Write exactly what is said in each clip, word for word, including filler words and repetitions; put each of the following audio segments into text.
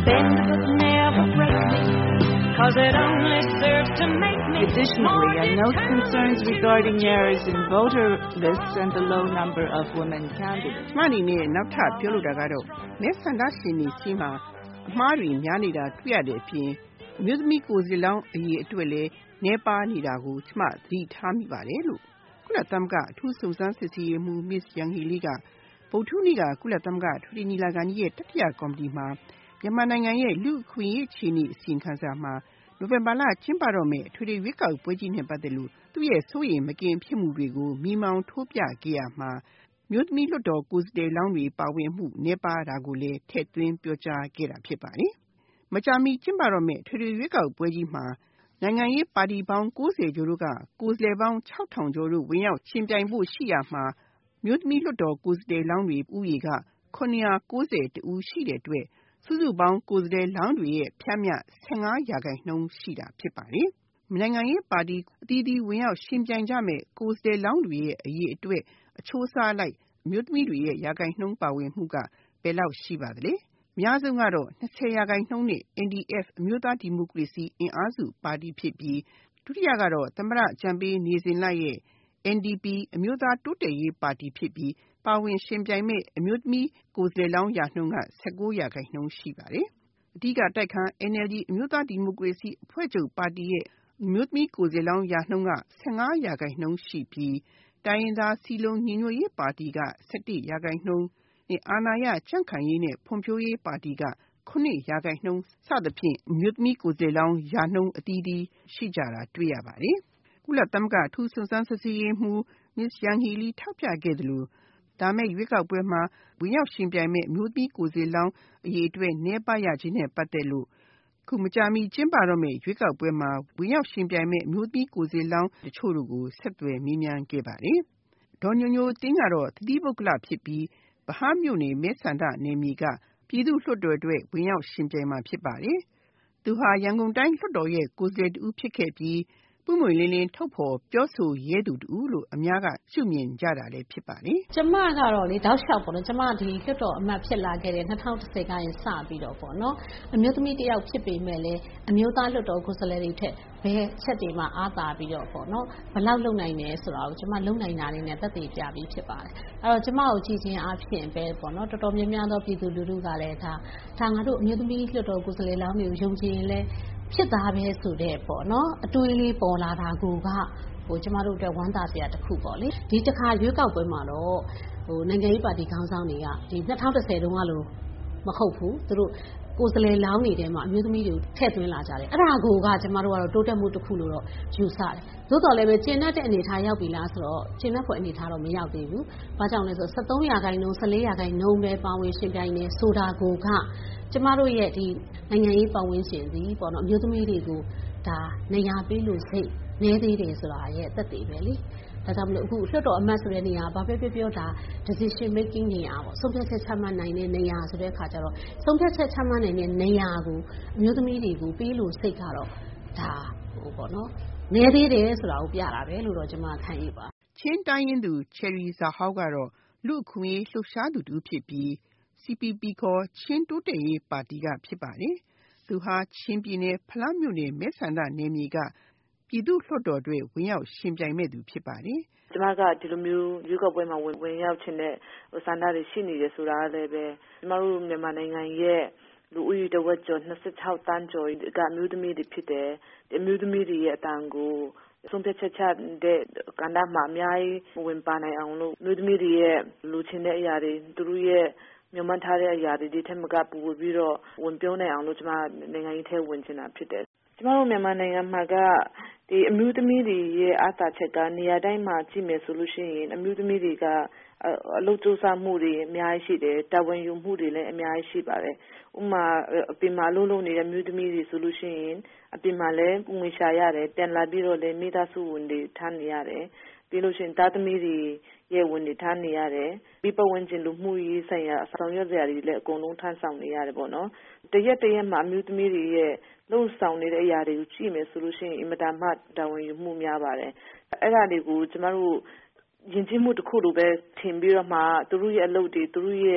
bend but never break me, 'cause it only serves to make me. Additionally, I note concerns regarding errors in voter lists and the low number of women candidates. မှန်နေနဲ့နောက်ထပ်ပြောလို့တာကတော့မဲဆန္ဒရှင်တွေစီမှာအမှားတွေများနေတာတွေ့ရတဲ့အပြင်အမျိုးသမီးကိုယ်စားလှယ်လောင်းအရေးအတွက်လည်းနှဲပါနေတာကိုကျမသတိထားမိပါတယ်လို့ကုလသမဂ္ဂအထူးစုံစမ်းစစ်ဆေးရေးမှူး Miss Yang Hee ကဗုဒ္ဓဟူးနေ့ကကုလသမဂ္ဂထွေထွေညီလာခံကြီးရဲ့တတိယကော်မတီမှာမြန်မာနိုင်ငံရဲ့လူ့အခွင့်အရေးအခြေအနေအစီရင်ခံစာမှာနိုဝင်ဘာလကျင်းပတော့မယ့်အထွေထွေရွေးကောက်ပွဲကြီးနဲ့ပတ်သက်လို့သူ့ရဲ့စိုးရိမ်မကင်းဖြစ်မှုတွေကိုမိမောင်းထိုးပြခဲ့ရမှာမြို့သမီးလွှတ်တော်ကိုယ်စားလှယ်လောင်းတွေပါဝင်မှုနှဲပါတာကိုလည်းထည့်သွင်းပြောကြားခဲ့တာဖြစ်ပါတယ်။မကြာမီကျင်းပတော့မယ့်ထွေထွေရွေးကောက်ပွဲကြီးမှာနိုင်ငံရေးပါတီပေါင်း၉၀ကျော်တို့ကကိုယ်စားလှယ်ပေါင်း၆ထောင်ကျော်တို့ဝင်ရောက်ရှင်ပြိုင်ဖို့ရှိရမှာမြို့သမီးလွှတ်တော်ကိုယ်စားလှယ်လောင်းတွေဦးရေက၇၉၁ဦးရှိတဲ့အတွက်စုစုပေါင်းကိုယ်စားလှယ်လောင်းတွေရဲ့ဖြန့်မြ၁၅ရာခိုင်နှုန်းရှိတာဖြစ်ပါတယ်။နိုင်ငံရေးပါတီအသီးသီးဝင်ရောက်ရှင်ပြိုင်ကြမဲ့ကိုယ်စားလှယ်လောင်းတွေရဲ့အရေးအတွက်အချိုးစားလိုက်အမျိုးသမီးတွေရဲ့ရာခိုင်နှုန်းပါဝင်မှုကဘယ်လောက်ရှိပါသလဲ။အများဆုံးကတော့၂၀ရာခိုင်နှုန်းနဲ့ N D F အမျိုးသားဒီမိုကရေစီအင်အားစုပါတီဖြစ်ပြီးဒုတိယကတော့သမ္မတအကြံပေးနေစဉ်လိုက်ရဲ့ N D P အမျိုးသားတိုးတက်ရေးပါတီဖြစ်ပြီးပါဝင်ရှင်ပြိုင်မဲ့အမျိုးသမီးကိုယ်စားလှယ်လောင်းရာနှုန်းက၁၉ရာခိုင်နှုန်းရှိပါတယ်။အဓိကတိုက်ခံ N L D အမျိုးသားဒီမိုကရေစီအဖွဲ့ချုပ်ပါတီရဲ့အမျိုးသမီးကိုယ်စားလှယ်လောင်းရာနှုန်းက၁၅ရာခိုင်နှုန်းရှိပြီးတိုင်းရင်းသားစီလုံးညီညွတ်ရေးပါတီက၁၁ရာခိုင်နှုန်းနဲ့အာဏာရကြံ့ခိုင်ရေးနဲ့ဖွံ့ဖြိုးရေးပါတီက၇ရာခိုင်နှုန်းစသဖြင့်အမျိုးသမီးကိုယ်စားလှယ်လောင်းရာနှုန်းအသီးသီးရှိကြတာတွေ့ရပါတယ်။ကုလသမဂ္ဂအထူးစုံစမ်းစစ်ဆေးရေးမှူး Miss Yang Hee ထောက်ပြခဲ့သလိုဒါမဲ့ရွေးကောက်ပွဲမှာဝင်ရောက်ရှင်ပြိုင်မဲ့အမျိုးသမီးကိုယ်စားလှယ်လောင်းအရေးအတွက်နှဲပါရခြင်းနဲ့ပတ်သက်လို့ခုမကြာမီကျင်းပတော့မယ့်ရွေးကောက်ပွဲမှာဝင်ရောက်ရှင်ပြိုင်မဲ့အမျိုးသမီးကိုယ်စားလှယ်လောင်းတချို့တို့ကိုဆက်သွယ်မေးမြန်းခဲ့ပါတယ်။ဒေါ်ညိုညိုတင်းကတော့သတိပုဂ္ဂလဖြစ်ပြီးဗဟာမြို့နယ်မဲဆန္ဒနယ်မြေကပြည်သူ့လွှတ်တော်အတွက်ဝင်ရောက်ရှင်ပြိုင်မှာဖြစ်ပါတယ်။သူဟာရန်ကုန်တိုင်းလွှတ်တော်ရဲ့ကိုယ်စားလှယ်တူဖြစ်ခဲ့ပြီးပွင့်ပွင့်လင်းလင်းထုတ်ဖော်ပြောဆိုရဲသူတူလို့အများကရှုမြင်ကြတာလည်းဖြစ်ပါတယ်။ကျမကတော့လေတောက်လျှောက်ပေါ့နော်ကျမဒီလွှတ်တော်အမတ်ဖြစ်လာခဲ့တဲ့၂၀၁၀ကရင်စပြီးတော့ပေါ့နော်အမျိုးသမီးတယောက်ဖြစ်ပေမဲ့လည်းအမျိုးသားလွှတ်တော်ကိုယ်စားလှယ်တွေထက်ဘယ်ချက်တွေမှအားသာပြီးတော့ပေါ့နော်ဘလောက်လုံနိုင်တယ်ဆိုတာကိုကျမလုံနိုင်တာလေးနဲ့သက်သေပြပြီးဖြစ်ပါတယ်။အဲ့တော့ကျမကိုကြည့်ချင်းအားဖြင့်ပဲပေါ့နော်တော်တော်များများသောပြည်သူလူထုကလည်းဒါဒါငါတို့အမျိုးသမီးလွှတ်တော်ကိုယ်စားလှယ်လောင်းတွေကိုယုံကြည်ရင်လည်းဖြစ်သားပဲဆိုတဲ့ပေါ့နော်အတွေးလေးပေါ်လာတာကိုကဟိုကျမတို့အတွက်ဝမ်းသာစရာတစ်ခုပေါ့လေဒီတစ်ခါရွေးကောက်ပွဲမှာတော့ဟိုနိုင်ငံရေးပါတီခေါင်းဆောင်တွေကဒီ၂၀၁၀တုန်းကလို့မဟုတ်ဘူးသူတို့ကိုယ်စားလှယ်လောင်းနေတဲ့မှာအမျိုးသမီးတွေကိုထည့်သွင်းလာကြတယ်အဲ့ဒါကိုကကျမတို့ကတော့တိုးတက်မှုတစ်ခုလို့တော့ယူဆတယ်သို့တော်လည်းပဲကျင်းတဲ့အနေထားရောက်ပြီလားဆိုတော့ကျင်းတဲ့ဖွဲ့အနေထားတော့မရောက်သေးဘူးဘာကြောင့်လဲဆိုတော့၁၃ရာခိုင်နှုန်း၁၄ရာခိုင်နှုန်းပဲပါဝင်ရှင်ပြိုင်နေဆိုတာကိုကကျမတို့ရဲ့ဒီနိုင်ငံရေးပတ်ဝန်းကျင်စီပေါ့နော်အမျိုးသမီးတွေကိုဒါနေရာပေးလို့စိတ်နေသေးတယ်ဆိုတာရဲ့သက်သေပဲလေဒါကြောင့်မလို့အခုလွှတ်တော်အမတ်ဆိုတဲ့နေရာဘာပြောပြောပြောဒါ decision making နေရာပေါ့ဆုံးဖြတ်ချက်ချမှတ်နိုင်တဲ့နေရာဆိုတဲ့အခါကျတော့ဆုံးဖြတ်ချက်ချမှတ်နိုင်တဲ့နေရာကိုအမျိုးသမီးတွေကိုပေးလို့စိတ်ကတော့ဒါဟိုပေါ့နော်နေသေးတယ်ဆိုတာကိုပြတာပဲလို့တော့ကျွန်မခံယူပါချင်းတိုင်းရင်းသူ Cherry Zahau ကတော့လူအခွင့်အရေးလှုပ်ရှားသူတူဖြစ်ပြီး C P P ခေါ်ချင်းတိုးတက်ရေးပါတီကဖြစ်ပါတယ်။သူဟာချင်းပြည်နယ်ဖလားမြို့နယ်မဲဆန္ဒနယ်မြေကပြည်သူ့လွှတ်တော်တွေဝင်ရောက်ရှင်ပြိုင်မဲ့သူဖြစ်ပါတယ်။ကျမကဒီလိုမျိုးရွေးကောက်ပွဲမှာဝင်ဝင်ရောက်ခြင်းနဲ့ဆန္ဒတွေရှိနေတယ်ဆိုတာလည်းပဲကျမတို့မြန်မာနိုင်ငံရဲ့လူဦးရေတဝက်ကျော်၂၆တန်းကျော်ကအမျိုးသမီးတွေဖြစ်တယ်။ဒီအမျိုးသမီးတွေရဲ့အတန်ကိုဆုံးဖြတ်ချက်ချတဲ့ကဏ္ဍမှာအများကြီးဝင်ပါနိုင်အောင်လို့မျိုးသမီးတွေရဲ့လူချင်းတဲ့အရာတွေသူတို့ရဲ့မြမထားတဲ့အရာတွေဒီထက်မကပူပြီးတော့ဝင်ပြောနိုင်အောင်လို့ကျွန်မနိုင်ငံရေးထဲဝင်ချင်တာဖြစ်တယ်။ကျွန်တော်တို့မြန်မာနိုင်ငံမှာကဒီအမျိုးသမီးတွေရဲ့အားသာချက်ကနေရာတိုင်းမှာကြည့်မယ်ဆိုလို့ရှိရင်အမျိုးသမီးတွေကအလုပ်ကြိုးစားမှုတွေအများကြီးရှိတယ်တာဝန်ယူမှုတွေလည်းအများကြီးရှိပါတယ်။ဥပမာအပြင်မှာလုံးလုံးနေတဲ့အမျိုးသမီးတွေဆိုလို့ရှိရင်အပြင်မှာလည်းငွေရှာရတယ်ပြန်လာပြီးတော့လည်းမိသားစုဝင်တွေထားနေရတယ်ပြီးလို့ရှိရင်သားသမီးတွေရဲ့ဝင်တွေထားနေရတယ်ပြီးပတ်ဝန်းကျင်လူမှုရေးဆိုင်ရာဆောင်ရွက်စရာတွေလည်းအကုန်လုံးထမ်းဆောင်နေရတယ်ပေါ့နော်။တရက်တရက်မှာအမျိုးသမီးတွေရဲ့လှုပ်ဆောင်နေတဲ့အရာတွေကိုကြည့်မယ်ဆိုလို့ရှိရင်အင်မတန်မှတာဝန်ယူမှုများပါတယ်။အဲ့ဒါတွေကိုကျမတို့ယဉ်ကျေးမှုတစ်ခုလိုပဲထင်ပြီးတော့မှသူတို့ရဲ့အလုပ်တွေသူတို့ရဲ့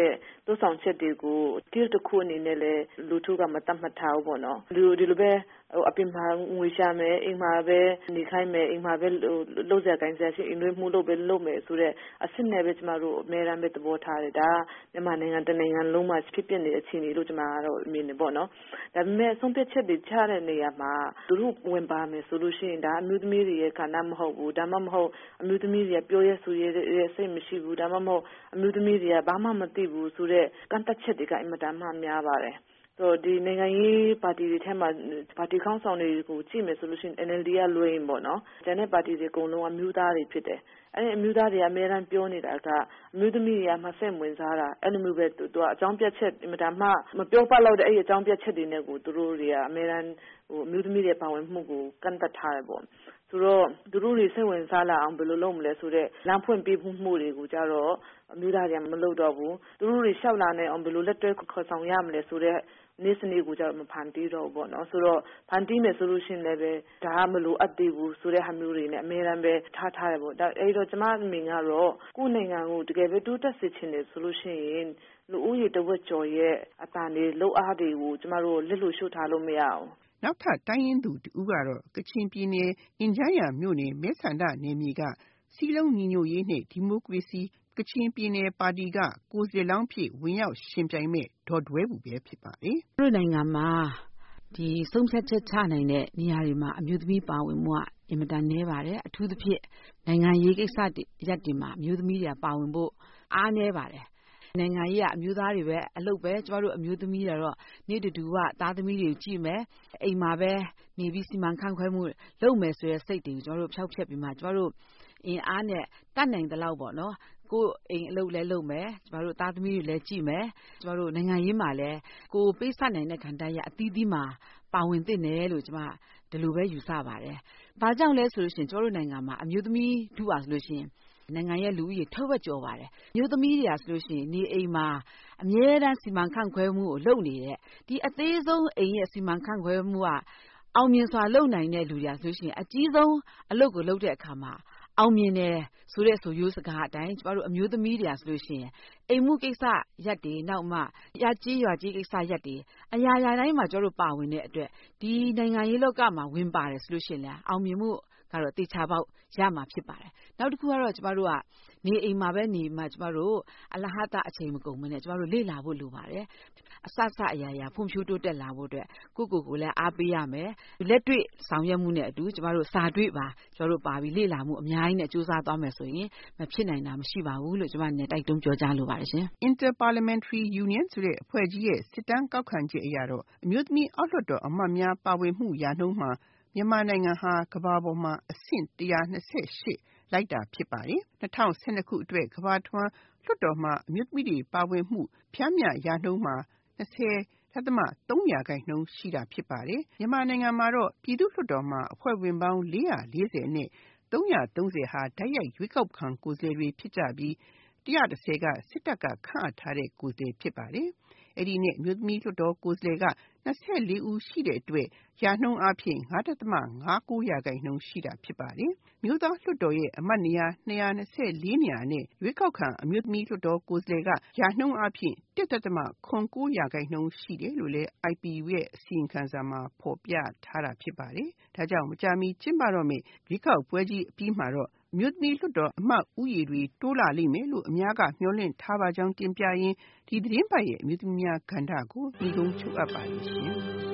သို့ဆောင်ချက်တွေကိုတိတစ်ခုအနေနဲ့လည်းလူထုကမတတ်မှတ်ထားဘူးပေါ့နော်လူဒီလိုပဲအပြင်မှာငွေရှာမယ်အိမ်မှာပဲနေခိုင်းမယ်အိမ်မှာပဲလုပ်စရာကိုင်းစရာရှိအိမ်တွေမှုလုပ်ပဲလုပ်မယ်ဆိုတော့အစစ်နဲ့ပဲကျမတို့အများအားပဲသဘောထားတယ်ဒါမြန်မာနိုင်ငံတနိုင်ငံလုံးမှာဖြစ်ပျက်နေတဲ့အခြေအနေလို့ကျမကတော့မြင်နေပေါ့နော်ဒါပေမဲ့ဆုံးဖြတ်ချက်တွေချတဲ့နေရာမှာသူတို့ဝင်ပါမယ်ဆိုလို့ရှိရင်ဒါအမျိုးသမီးတွေရဲ့ခန္ဓာမဟုတ်ဘူးဒါမှမဟုတ်အမျိုးသမီးတွေကပြောရဆိုရတဲ့စိတ်မရှိဘူးဒါမှမဟုတ်အမျိုးသမီးတွေကဘာမှမသိဘူးဆိုတော့ကန့်သက်ချက်တွေကအင်မတန်မှများပါတယ်ဆိုဒီနိုင်ငံရေးပါတီတွေထဲမှာပါတီခေါင်းဆောင်တွေကိုကြည့်မယ်ဆိုလို့ရှိရင် N L D ကလွှဲရင်ပေါ့နော်ကျန်တဲ့ပါတီတွေအကုန်လုံးအမျိုးသားတွေဖြစ်တယ်အဲ့ဒီအမျိုးသားတွေအများအားပြောနေတာကအမျိုးသမီးတွေကမဆက်ဝင်စားတာအဲ့လိုမျိုးပဲသူကအကြောင်းပြချက်အင်မတန်မှမပြောပတ်လို့တဲ့အဲ့ဒီအကြောင်းပြချက်တွေနဲ့ကိုသူတို့တွေကအများအားဟိုအမျိုးသမီးတွေပါဝင်မှုကိုကန့်သက်ထားတယ်ပေါ့ဆိုတော့သူတို့တွေစိတ်ဝင်စားလာအောင်ဘယ်လိုလုပ်မလဲဆိုတော့လမ်းဖွင့်ပေးမှုတွေကိုကြတော့အမျိုးသားတွေကမလုပ်တော့ဘူးသူတို့တွေရှောက်လာနေအောင်ဘယ်လိုလက်တွဲခေါ်ဆောင်ရမလဲဆိုတော့နေ့စနေကိုကြတော့မဖန်တီးတော့ဘူးပေါ့နော်ဆိုတော့ဖန်တီးမယ်ဆိုလို့ရှိရင်လည်းပဲဒါကမလိုအပ်သေးဘူးဆိုတဲ့ဟာမျိုးတွေနဲ့အများအားပဲထားထားတယ်ပေါ့ဒါအဲ့တော့ကျမအမြင်ကတော့ကိုယ့်နိုင်ငံကိုတကယ်ပဲတိုးတက်စေချင်တယ်ဆိုလို့ရှိရင်လူဦးရေတဝက်ကျော်ရဲ့အတန်တွေလှုပ်အားတွေကိုကျမတို့လက်လို့ရှို့ထားလို့မရအောင်နောက်ထပ်တိုင်းရင်းသူတူကတော့ကချင်ပြည်နယ်အင်ဂျန်းရံမြို့နယ်မဲဆန္ဒနယ်မြေကစီလုံးညီညွတ်ရေးနဲ့ဒီမိုကရေစီကချင်ပြည်နယ်ပါတီကကိုယ်စားလှယ်လောင်းဖြစ်ဝင်ရောက်ရှင်ပြိုင်မဲ့ဒေါ်ဒွဲဘူးပဲဖြစ်ပါတယ်။တို့နိုင်ငံမှာဒီဆုံးဖြတ်ချက်ချနိုင်တဲ့နေရာတွေမှာအမျိုးသမီးပါဝင်မှုကအင်မတန်နည်းပါတယ်အထူးသဖြင့်နိုင်ငံရေးကိစ္စရပ်တွေမှာအမျိုးသမီးတွေပါဝင်ဖို့အားနည်းပါတယ်နိုင်ငံရေးကအမျိုးသားတွေပဲအလုပ်ပဲကျမတို့အမျိုးသမီးတွေတော့နေ့တူတူကသားသမီးတွေကိုကြည့်မယ်အိမ်မှာပဲနေပြီးစီမံခန့်ခွဲမှုလုပ်မယ်ဆိုတဲ့စိတ်တွေကိုကျမတို့ဖျောက်ဖျက်ပြီးမှကျမတို့အင်အားနဲ့တတ်နိုင်တဲ့လောက်ပေါ့နော်ကိုယ်အိမ်အလုပ်လဲလုပ်မယ်ကျမတို့သားသမီးတွေလည်းကြည့်မယ်ကျမတို့နိုင်ငံရေးမှာလည်းကိုယ်ပေးဆက်နိုင်တဲ့ခံတိုင်းရအသီးသီးမှာပါဝင်သင့်တယ်လို့ကျမဒီလိုပဲယူဆပါတယ်။ဘာကြောင့်လဲဆိုလို့ရှိရင်ကျမတို့နိုင်ငံမှာအမျိုးသမီးထုပါဆိုလို့ရှိရင်နိုင်ငံရဲ့လူဦးရေထက်ဝက်ကျော်ပါတယ်။မျိုးသမီးတွေကဆိုလို့ရှိရင်နေအိမ်မှာအမြဲတမ်းစီမံခန့်ခွဲမှုကိုလုပ်နေတဲ့ဒီအသေးဆုံးအိမ်ရဲ့စီမံခန့်ခွဲမှုကအောင်မြင်စွာလုပ်နိုင်တဲ့လူတွေဆိုလို့ရှိရင်အကြီးဆုံးအလုပ်ကိုလုပ်တဲ့အခါမှာအောင်မြင်တယ်ဆိုတဲ့ဆိုရိုးစကားအတိုင်းကျမတို့အမျိုးသမီးတွေဆိုလို့ရှိရင်အိမ်မှုကိစ္စရက်တွေနောက်မှရကြီးရွာကြီးကိစ္စရက်တွေအရာရာတိုင်းမှာကျမတို့ပါဝင်တဲ့အတွက်ဒီနိုင်ငံရေးလောကမှာဝင်ပါတယ်ဆိုလို့ရှိရင်လည်းအောင်မြင်မှုကတော့တေချာပေါက်ရမှာဖြစ်ပါတယ်နောက်တစ်ခုကတော့ကျမတို့ကနေအိမ်မှာပဲနေမှကျမတို့အလဟတအချိန်မကုန်မနဲ့ကျမတို့လေ့လာဖို့လိုပါတယ်အဆဆအရာရာဖွံ့ဖြိုးတိုးတက်လာဖို့အတွက်ကိုကိုကိုလည်းအားပေးရမယ်လက်တွေ့ဆောင်ရွက်မှုနဲ့အတူကျမတို့စာတွေ့ပါကျမတို့ပါပြီးလေ့လာမှုအများကြီးနဲ့စူးစမ်းသွားမယ်ဆိုရင်မဖြစ်နိုင်တာမရှိပါဘူးလို့ကျမနဲ့တိုက်တွန်းပြောကြားလိုပါတယ်ရှင် Inter-Parliamentary Union ဆိုတဲ့အဖွဲ့ကြီးရဲ့စစ်တမ်းကောက်ခံချက်အရတော့အမျိုးသမီးအောက်လွှတ်တော်အမတ်များပါဝင်မှုရာနှုန်းမှာမြန်မာနိုင်ငံဟာကမ္ဘာပေါ်မှာအဆင့်one hundred twenty-eightလိုက်တာဖြစ်ပါတယ်။two thousand twelveခုအတွက်ကမ္ဘာထွန်းလွှတ်တော်မှာအမျိုးသမီးတွေပါဝင်မှုဖြန့်မြရာနှုန်းမှာtwenty point threeရာခိုင်နှုန်းရှိတာဖြစ်ပါတယ်။မြန်မာနိုင်ငံမှာတော့ပြည်သူ့လွှတ်တော်မှာအဖွဲ့ဝင်ပေါင်းfour hundred fortyနဲ့three hundred thirtyဟာတိုက်ရိုက်ရွေးကောက်ခံကိုယ်စားလှယ်တွေဖြစ်ကြပြီးone hundred tenကစစ်တပ်ကခန့်အပ်ထားတဲ့ကိုယ်စားလှယ်ဖြစ်ပါတယ်။အဲ့ဒီနဲ့အမျိုးသမီးလွှတ်တော်ကိုယ်စားလှယ်ကtwenty-fourဦးရှိတဲ့အတွက်ရာနှုန်းအားဖြင့် five point five nineရာခိုင်နှုန်းရှိတာဖြစ်ပါတယ်။မြို့သားလွှတ်တော်ရဲ့အမတ်နေရာtwo hundred twenty-fourနေရာနဲ့ရွေးကောက်ခံအမျိုးသမီးလွှတ်တော်ကိုယ်စားလှယ်ကရာနှုန်းအားဖြင့်one point seven nineရာခိုင်နှုန်းရှိတယ်လို့လည်း I P U ရဲ့အစီရင်ခံစာမှာဖော်ပြထားတာဖြစ်ပါတယ်။ဒါကြောင့်မကြာမီကျင်းပတော့မယ့်ရွေးကောက်ပွဲကြီးအပြီးမှာတော့အမျိုးသမီးလွှတ်တော်အမတ်ဦးရေတွေတိုးလာလိမ့်မယ်လို့အများကမျှော်လင့်ထားပါကြောင်းတင်ပြရင်းဒီသတင်းပတ်ရဲ့အမျိုးသမီးများကဏ္ဍကိုဒီကုန်းချုပ်အပ်ပါလိမ့်ရှင်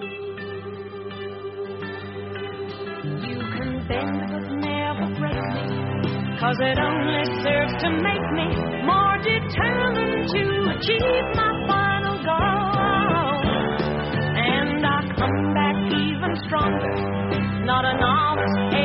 You can bend but never break me, 'cause it only serves to make me more determined to achieve my final goal. And I come back even stronger, not a novice